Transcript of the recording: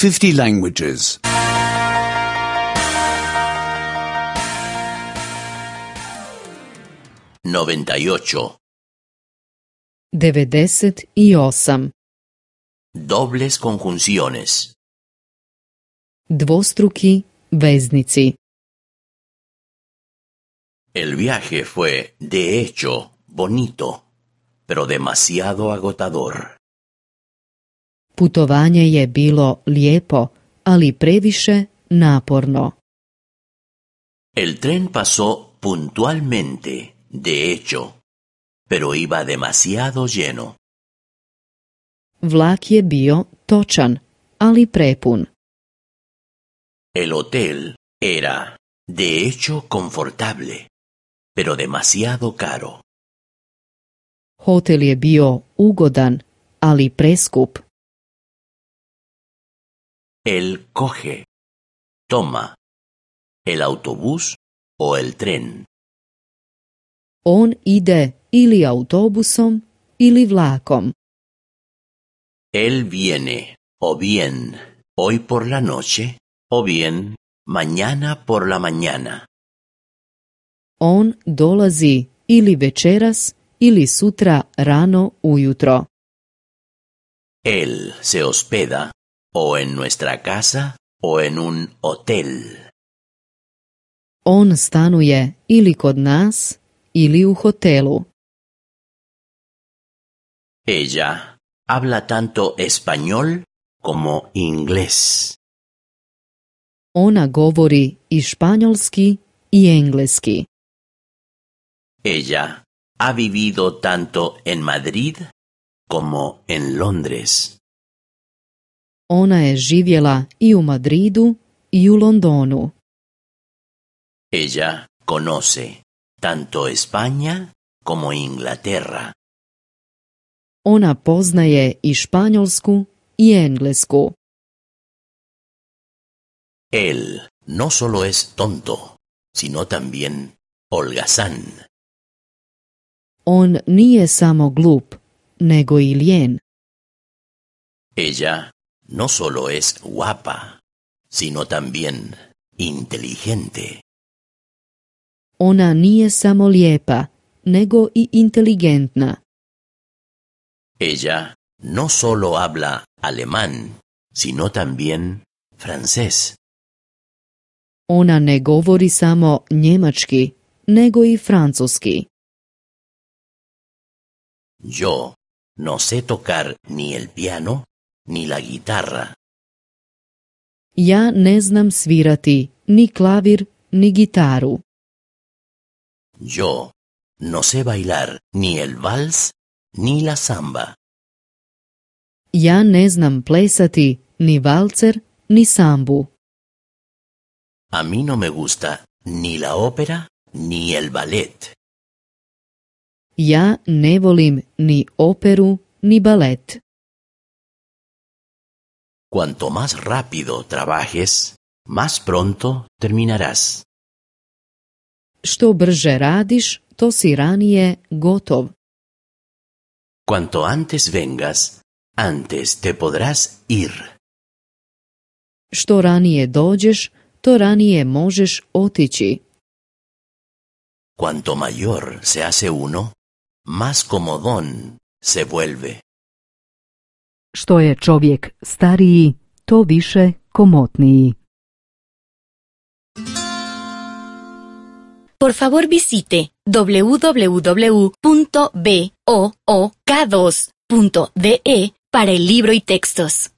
50 languages. 98. 98. Dobles conjunciones. Dvostruki veznici. El viaje fue, de hecho, bonito, pero demasiado agotador. Putovanje je bilo lijepo, ali previše naporno. El tren pasó puntualmente, de hecho, pero iba demasiado lleno. Vlak je bio točan, ali prepun. El hotel era, de hecho, confortable, pero demasiado caro. Hotel je bio ugodan, ali preskup. Él coge, toma, el autobús o el tren. On ide ili autobusom ili vlakom. Él viene, o bien, hoy por la noche, o bien, mañana por la mañana. On dolazi ili večeras ili sutra rano ujutro. Él se hospeda, o en nuestra casa, o en un hotel. On stanuje ili kod nas ili u hotelu. Ella habla tanto español como inglés. Ona govori i španjolski i engleski. Ella ha vivido tanto en Madrid como en Londres. Ona je živjela i u Madridu i u Londonu. Ella conoce tanto España como Inglaterra. Ona poznaje i španjolsku i englesku. Él no solo es tonto, sino también holgazán. On nije samo glup, nego i lijen. Ella no solo es guapa, sino también inteligente. Ona nije samo lijepa, nego i inteligentna. Ella no solo habla alemán, sino también francés. Ona ne govori samo njemački, nego i francuski. Yo no sé tocar ni el piano ni la guitarra. Ja ne znam svirati ni klavir, ni gitaru. Yo no sé bailar ni el vals ni la samba. Ja ne znam plesati ni valcer, ni sambu. A mí no me gusta ni la ópera ni el ballet. Ja ne volim ni operu, ni balet. Cuanto más rápido trabajes, más pronto terminarás. Što brže radiš, to si ranije gotov. Cuanto antes vengas, antes te podrás ir. Što ranije dođeš, to ranije možeš otići. Cuanto mayor se hace uno, más comodón se vuelve. Što je čovjek stariji, to više komotniji. Por favor visite www.book2.de para el libro y textos.